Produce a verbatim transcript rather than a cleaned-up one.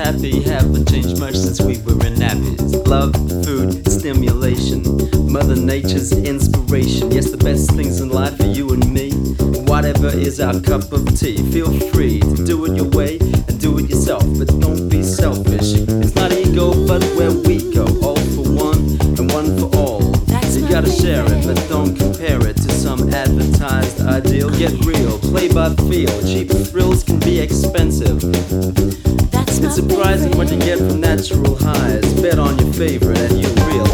happy haven't changed much since we were in nappies. Love, food, stimulation, Mother Nature's inspiration. Yes, the best things in life for you and me. Whatever is our cup of tea. Feel free to do it your way and do it yourself, but don't be selfish. It's not ego, but where we go. All for one and one for all. That's You gotta share it, but don't compare it to some advertised ideal. Get real, play by feel. Cheap thrills can be expensive. That's It's surprising what you get from natural highs. Bet on your favorite and you realize